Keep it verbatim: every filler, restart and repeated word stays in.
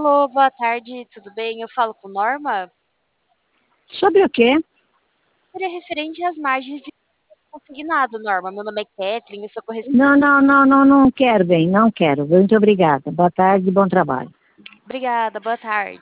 Alô, boa tarde, tudo bem? Eu falo com Norma? Sobre o quê? Seria referente às margens de consignado, Norma. Meu nome é Kathleen, eu sou Não, correspondente. não, não, não, não quero, bem, não quero. Muito obrigada. Boa tarde, bom trabalho. Obrigada, boa tarde.